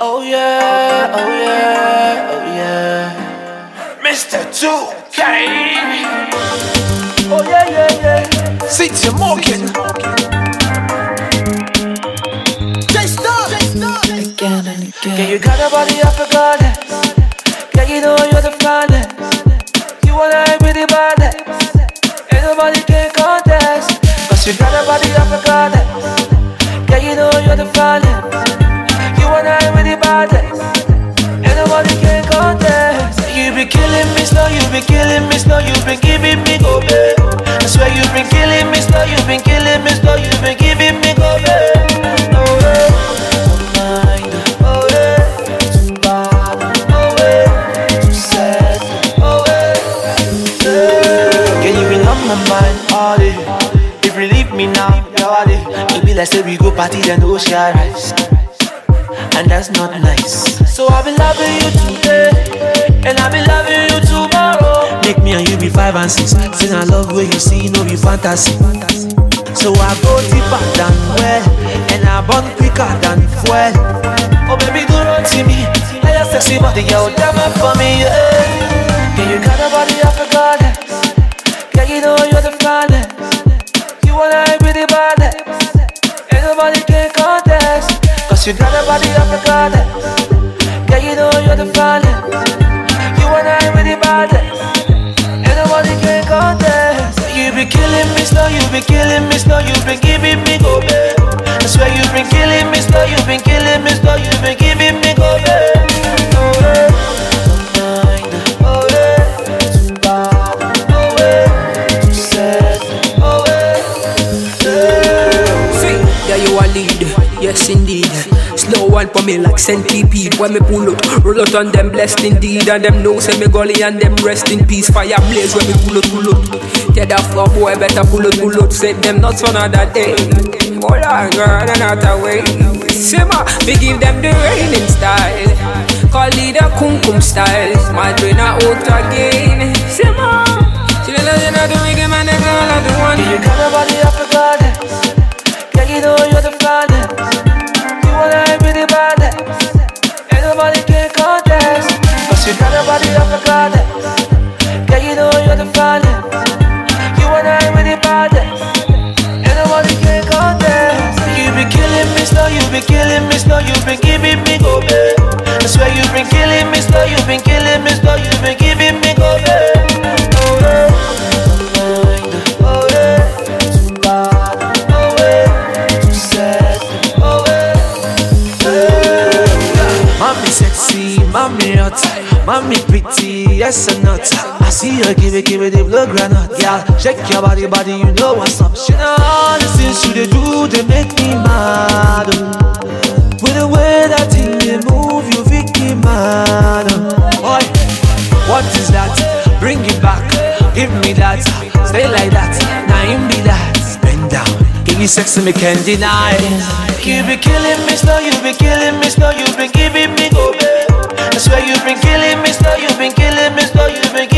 Oh yeah, oh yeah, oh yeah. Mr. 2K. Oh yeah, yeah, yeah. City Morgan. Again and again. Yeah, you got a body of a goddess. Yeah, you know you're the finest. You wanna act with the baddest. Ain't nobody can contest. Cause you got a body of a goddess. Yeah, you know you're the finest. You wanna act with the baddest. Ain't nobody can contest. You be killing me slow, you be killing me slow, you been giving me go babe. I swear you been killing me slow, you been killing me slow, you been giving me go babe. Oh yeah, oh yeah, too bad, oh yeah, too sad, oh yeah. Can you been on my mind all day? If you leave me now, you're day. It be like say we go party then no share rice. And that's not nice. So I'll be loving you today, and I'll be loving you tomorrow. Make me and you be 5 and 6. Sing I love where you see, no be fantasy. So I go deeper than well, and I burn quicker than fuel. Oh baby, don't run to me. I just sexy body, yo, damn it for me, yeah. Yeah, you got a body of a goddess. Yeah, you know you're the finest. You wanna act with the baddest. Ain't nobody can contest. Cause you got a body of a goddess. Yeah, you know you're the finest. You wanna act with the baddest. Ain't nobody can contest. You be killing me slow, you be killing me slow, you been giving me go babe. I swear you been killing me slow, you been killing me slow, you been giving me go babe. Oh yeah, oh yeah, too bad, oh yeah, too sad, oh yeah. See, yeah you a lead, yes indeed. Slow one for me like centipede. When me pull out, roll out on them blessed indeed. And them know say me gully and them rest in peace. Fire blaze when me pull out. Tell that floor boy better pull out. Save them nuts for another day. Hold on girl, another way. Simmer, me give them the raining style. Call it the kum style. My brain a out again. Simmer, she know you know the wicked man, they girl are the one. You got a body of a goddess. Yeah, you know you're the finest. You wanna act with the baddest. Ain't nobody can contest. Cause you got a body of a goddess. Yeah, you know you're the finest. You wanna act with the baddest. Ain't nobody can contest. You be killing me slow, you be killing me slow, you been giving me go babe. I swear you been killing me slow, you been killing me slow, you been giving me go babe. Oh yeah, oh yeah, too bad, oh yeah, too sad, oh yeah. Mommy sexy, mommy hot, mommy pretty, yes or not. I see her give it the blood granite. Yeah, shake your body, you know what's up. She know all the things you do, they make me mad. With the way that thing they move, you make me mad. Boy, what is that? Bring it back, give me that. Stay like that, now him be that. Bend down, give me sex and me can't deny. You be killing me slow, you be killing me slow, you been giving me go babe. I swear you been killing me slow, you been killing me slow, you been